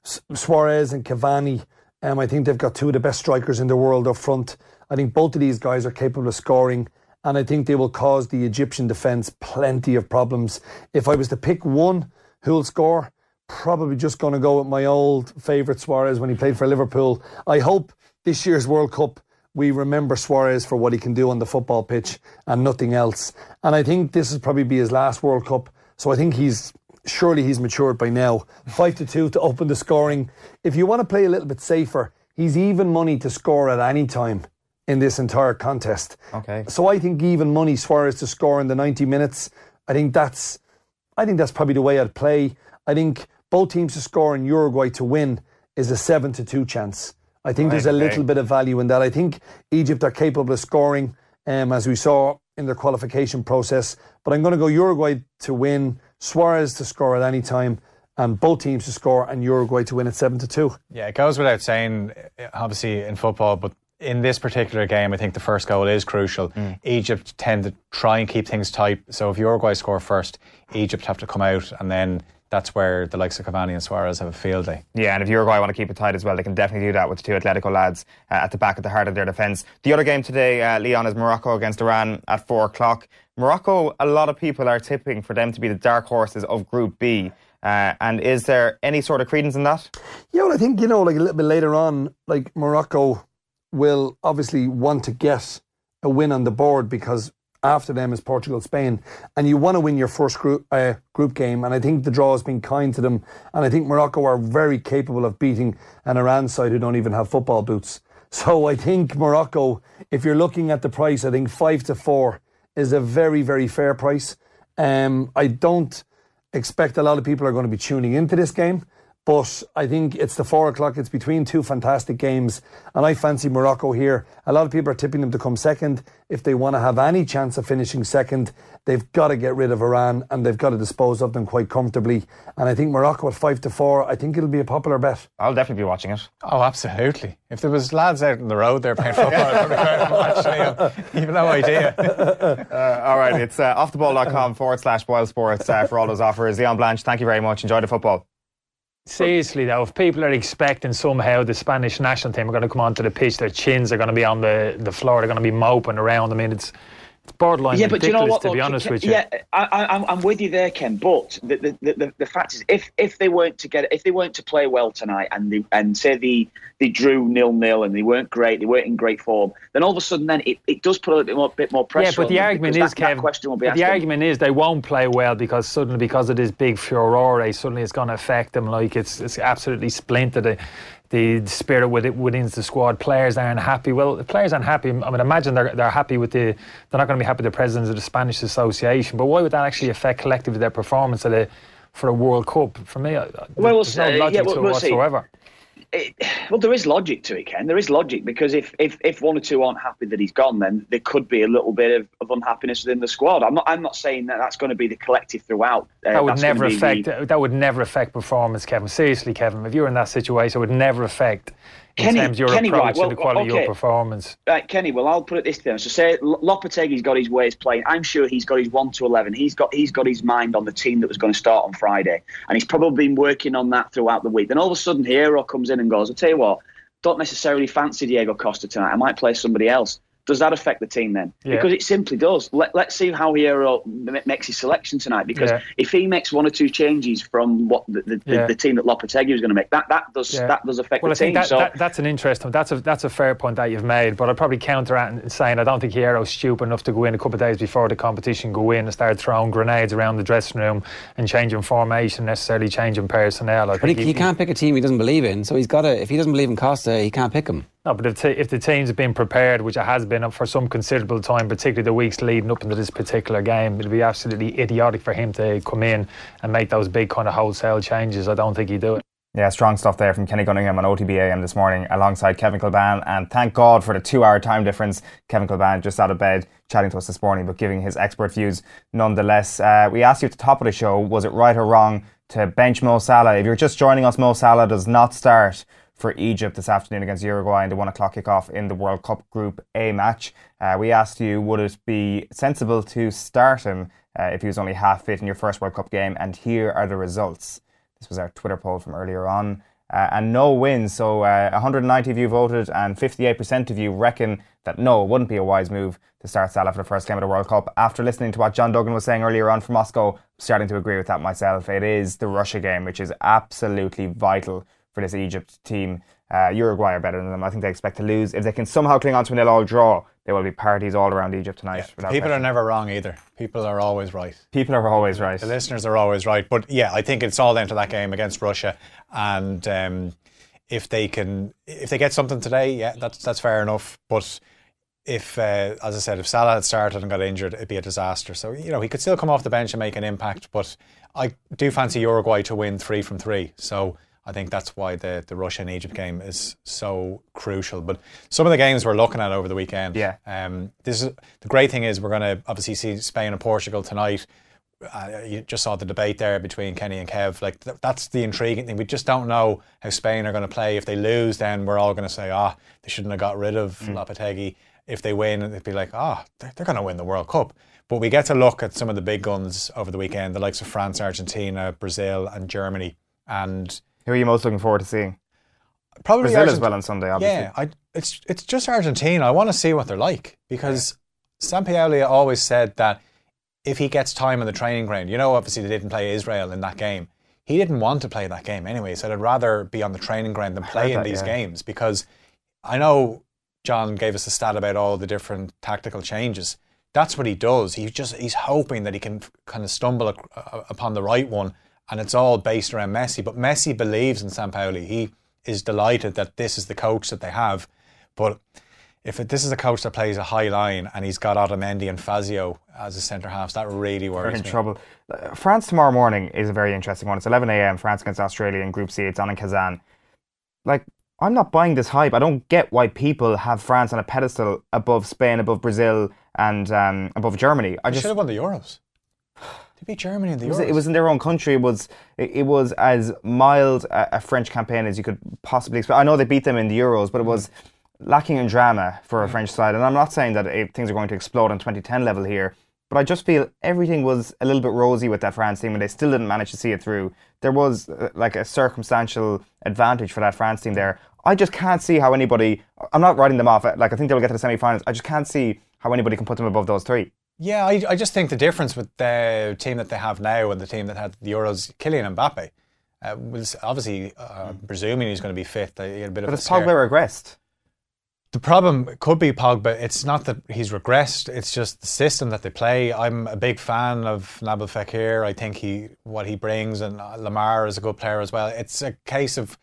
Suarez and Cavani, um, I think they've got two of the best strikers in the world up front. I think both of these guys are capable of scoring, and I think they will cause the Egyptian defence plenty of problems. If I was to pick one who'll score, probably just going to go with my old favourite Suarez when he played for Liverpool. I hope this year's World Cup we remember Suarez for what he can do on the football pitch and nothing else. And I think this will probably be his last World Cup. So I think he's surely he's matured by now. Five to two to open the scoring. If you want to play a little bit safer, he's even money to score at any time in this entire contest.
Okay.
So I think even money Suarez to score in the ninety minutes. I think that's I think that's probably the way I'd play. I think both teams to score and Uruguay to win is a seven to two chance. I think right, there's a okay. little bit of value in that. I think Egypt are capable of scoring, um, as we saw in their qualification process. But I'm going to go Uruguay to win, Suarez to score at any time, and both teams to score, and Uruguay to win at seven to two.
Yeah, it goes without saying, obviously in football, but in this particular game, I think the first goal is crucial. Mm. Egypt tend to try and keep things tight. So if Uruguay score first, Egypt have to come out, and then that's where the likes of Cavani and Suarez have a field day.
Yeah, and if Uruguay want to keep it tight as well, they can definitely do that with the two Atletico lads uh, at the back at the heart of their defence. The other game today, uh, Leon, is Morocco against Iran at four o'clock. Morocco, a lot of people are tipping for them to be the dark horses of Group B. Uh, and is there any sort of credence in that?
Yeah, well, I think, you know, like a little bit later on, like Morocco will obviously want to get a win on the board because after them is Portugal, Spain, and you want to win your first group uh, group game, and I think the draw has been kind to them, and I think Morocco are very capable of beating an Iran side who don't even have football boots. So I think Morocco, if you're looking at the price, I think five to four is a very, very fair price. Um, I don't expect a lot of people are going to be tuning into this game, but I think it's the four o'clock. It's between two fantastic games, and I fancy Morocco here. A lot of people are tipping them to come second. If they want to have any chance of finishing second, they've got to get rid of Iran, and they've got to dispose of them quite comfortably. And I think Morocco at five to four, I think it'll be a popular bet.
I'll definitely be watching it.
Oh, absolutely. If there was lads out on the road there playing football, I'd probably go and watch. You've no idea.
uh, all right, it's uh, offtheball.com forward slash Boyle Sports uh, for all those offers. Leon Blanche, thank you very much. Enjoy the football.
Seriously though, if people are expecting somehow the Spanish national team are going to come onto the pitch, their chins are going to be on the, the floor, they're going to be moping around. I mean, it's it's borderline
yeah, but
ridiculous,
you know what,
to be
look,
honest
Ken,
with you.
Yeah, I, I, I'm with you there, Ken. But the the, the, the fact is, if if they weren't to get if they weren't to play well tonight, and they, and say they they drew nil nil and they weren't great, they weren't in great form, then all of a sudden, then it, it does put a little bit more bit more pressure.
Yeah, but the
on
argument
them
is,
that, that
Kev,
question will be
but the
asked
argument is they won't play well because suddenly because of this big furore, suddenly it's going to affect them. Like it's it's absolutely splintered the the spirit within the squad. Players aren't happy. Well, the players aren't happy. I mean, imagine they're they're happy with the. They're not going to be happy with the president of the Spanish Association. But why would that actually affect collectively their performance at a, for a World Cup? For me, well, there's no logic yeah, well, to it we'll whatsoever. See.
It, well, there is logic to it, Ken. There is logic because if, if, if one or two aren't happy that he's gone, then there could be a little bit of, of unhappiness within the squad. I'm not. I'm not saying that that's going to be the collective throughout. Uh,
that would never affect.
The,
that would never affect performance, Kevin. Seriously, Kevin. If you're in that situation, it would never affect. In
Kenny,
terms of your
Kenny,
approach
right, well,
and the quality
okay.
of your performance.
Right, Kenny, well, I'll put it this way. So say Lopetegui's got his ways playing. I'm sure he's got his one to eleven. He's got he's got his mind on the team that was going to start on Friday. And he's probably been working on that throughout the week. Then all of a sudden, Hierro comes in and goes, I'll tell you what, don't necessarily fancy Diego Costa tonight. I might play somebody else. Does that affect the team then? Yeah. Because it simply does. Let, let's see how Hierro makes his selection tonight. Because yeah. if he makes one or two changes from what the, the, yeah. the, the team that Lopetegui was going to make, that that does yeah. that does affect
well,
the
I think
team.
That,
so
that, that's an interesting. That's a that's a fair point that you've made. But I'd probably counter that in saying I don't think Hierro's stupid enough to go in a couple of days before the competition, go in and start throwing grenades around the dressing room and changing formation, necessarily changing personnel. I
but
think
he,
he,
he can't pick a team he doesn't believe in. So he's got to. If he doesn't believe in Costa, he can't pick him.
No, but if, t- if the team's been prepared, which it has been for some considerable time, particularly the weeks leading up into this particular game, it'd be absolutely idiotic for him to come in and make those big kind of wholesale changes. I don't think he'd do it.
Yeah, strong stuff there from Kenny Cunningham on O T B A M this morning alongside Kevin Kilban, and thank God for the two hour time difference. Kevin Kilban just out of bed chatting to us this morning but giving his expert views nonetheless. Uh, we asked you at the top of the show, was it right or wrong to bench Mo Salah? If you're just joining us, Mo Salah does not start for Egypt this afternoon against Uruguay in the one o'clock kickoff in the World Cup Group A match. Uh, we asked you, would it be sensible to start him uh, if he was only half fit in your first World Cup game? And here are the results. This was our Twitter poll from earlier on. Uh, and no wins. So uh, one hundred ninety of you voted and fifty-eight percent of you reckon that no, it wouldn't be a wise move to start Salah for the first game of the World Cup. After listening to what John Duggan was saying earlier on from Moscow, I'm starting to agree with that myself. It is the Russia game, which is absolutely vital for this Egypt team. Uh, Uruguay are better than them. I think they expect to lose. If they can somehow cling on to a nil-all draw, there will be parties all around Egypt tonight.
Yeah, people question. are never wrong either. People are always right.
People are always right.
The listeners are always right. But yeah, I think it's all down to that game against Russia. And um, if they can, if they get something today, yeah, that's that's fair enough. But if, uh, as I said, if Salah had started and got injured, it'd be a disaster. So, you know, he could still come off the bench and make an impact. But I do fancy Uruguay to win three from three. So I think that's why the, the Russia and Egypt game is so crucial. But some of the games we're looking at over the weekend,
yeah.
Um, this is the great thing is we're going to obviously see Spain and Portugal tonight. Uh, you just saw the debate there between Kenny and Kev. Like th- that's the intriguing thing. We just don't know how Spain are going to play. If they lose, then we're all going to say, ah, oh, they shouldn't have got rid of mm. Lopetegui. If they win, it'd be like, ah, oh, they're, they're going to win the World Cup. But we get to look at some of the big guns over the weekend, the likes of France, Argentina, Brazil, and Germany, and
who are you most looking forward to seeing?
Probably
Brazil
Argent-
as well on Sunday, obviously.
Yeah, I, it's it's just Argentina. I want to see what they're like because yeah. Sampaoli always said that if he gets time on the training ground, you know, obviously they didn't play Israel in that game. He didn't want to play that game anyway. He said, I'd rather be on the training ground than play in that, these yeah. games because I know John gave us a stat about all the different tactical changes. That's what he does. He just he's hoping that he can kind of stumble upon the right one. And it's all based around Messi. But Messi believes in Sampaoli. He is delighted that this is the coach that they have. But if it, this is a coach that plays a high line and he's got Otamendi and Fazio as his centre-halves, that really worries me.
They're in trouble. Uh, France tomorrow morning is a very interesting one. It's eleven a.m. France against Australia in Group C. It's on in Kazan. Like, I'm not buying this hype. I don't get why people have France on a pedestal above Spain, above Brazil and um, above Germany. I
they
just
should have won the Euros. They beat Germany in the Euros.
It was, it was in their own country. It was it, it was as mild a, a French campaign as you could possibly expect. I know they beat them in the Euros, but it was lacking in drama for a French side. And I'm not saying that it, things are going to explode on twenty ten level here, but I just feel everything was a little bit rosy with that France team and they still didn't manage to see it through. There was uh, like a circumstantial advantage for that France team there. I just can't see how anybody, I'm not writing them off, like I think they'll get to the semi-finals. I just can't see how anybody can put them above those three.
Yeah, I, I just think the difference with the team that they have now and the team that had the Euros, Kylian Mbappe, uh, was obviously uh, presuming he's going to be fit. They had a bit
but
of
it's
a scare.
Pogba regressed.
The problem could be Pogba. It's not that he's regressed. It's just the system that they play. I'm a big fan of Nabil Fekir. I think he what he brings, and Lamar is a good player as well. It's a case of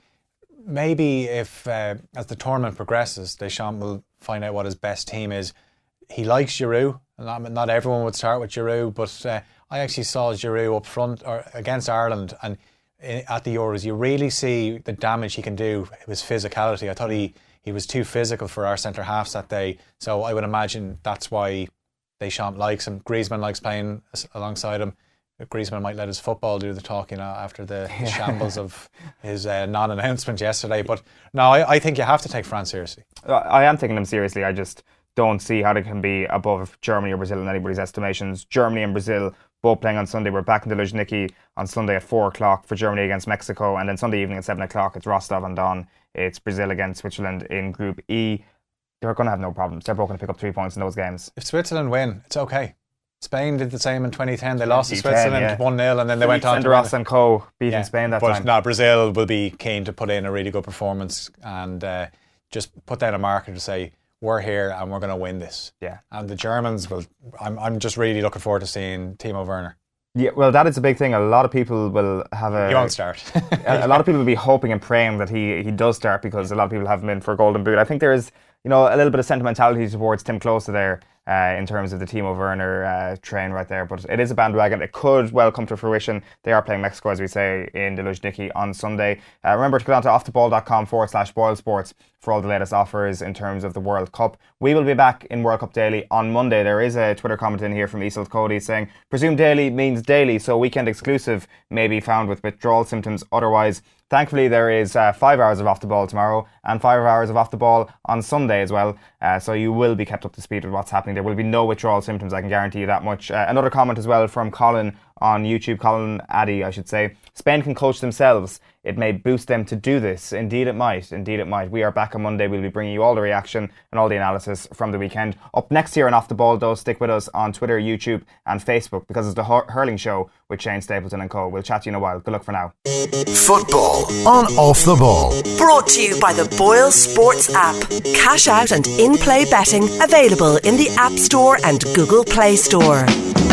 maybe if uh, as the tournament progresses, Deschamps will find out what his best team is. He likes Giroud. Not, not everyone would start with Giroud, but uh, I actually saw Giroud up front or against Ireland, and at the Euros, you really see the damage he can do with his physicality. I thought he, he was too physical for our centre halves that day, so I would imagine that's why Deschamps likes him. Griezmann likes playing alongside him. Griezmann might let his football do the talking after the shambles of his uh, non-announcement yesterday. But no, I, I think you have to take France seriously.
I am taking them seriously. I just don't see how they can be above Germany or Brazil in anybody's estimations. Germany and Brazil both playing on Sunday. We're back in the Luzhniki on Sunday at four o'clock for Germany against Mexico, and then Sunday evening at seven o'clock it's Rostov on Don. It's Brazil against Switzerland in Group E. They're going to have no problems. They're both going to pick up three points in those games.
If Switzerland win, it's okay. Spain did the same in twenty ten. They lost to Switzerland one nil, yeah. and then they went on to
Ross and Co. beating yeah. Spain that
but
time.
No, Brazil will be keen to put in a really good performance and uh, just put down a marker to say, we're here and we're going to win this.
Yeah.
And the Germans will, I'm I'm just really looking forward to seeing Timo Werner.
Yeah, well, that is a big thing. A lot of people will have a...
He won't start.
a, a lot of people will be hoping and praying that he, he does start because a lot of people have him in for a Golden Boot. I think there is, you know, a little bit of sentimentality towards Tim Klose there uh, in terms of the Timo Werner uh, train right there. But it is a bandwagon. It could well come to fruition. They are playing Mexico, as we say, in the Luzhniki on Sunday. Uh, remember to go down to offtheball.com forward slash Boyle Sports for all the latest offers in terms of the World Cup. We will be back in World Cup Daily on Monday. There is a Twitter comment in here from Isolt Cody saying, presume daily means daily, so weekend exclusive may be found with withdrawal symptoms. Otherwise, Thankfully, there is uh, five hours of Off the Ball tomorrow and five hours of Off the Ball on Sunday as well. Uh, so you will be kept up to speed with what's happening. There will be no withdrawal symptoms, I can guarantee you that much. Uh, another comment as well from Colin on YouTube, Colin Addy, I should say. Spain can coach themselves. It may boost them to do this. Indeed it might. Indeed it might. We are back on Monday. We'll be bringing you all the reaction and all the analysis from the weekend. Up next here on Off the Ball, though, stick with us on Twitter, YouTube and Facebook because it's the Hur- Hurling Show with Shane Stapleton and co. We'll chat to you in a while. Good luck for now.
Football on Off the Ball.
Brought to you by the Boyle Sports app. Cash out and in-play betting available in the App Store and Google Play Store.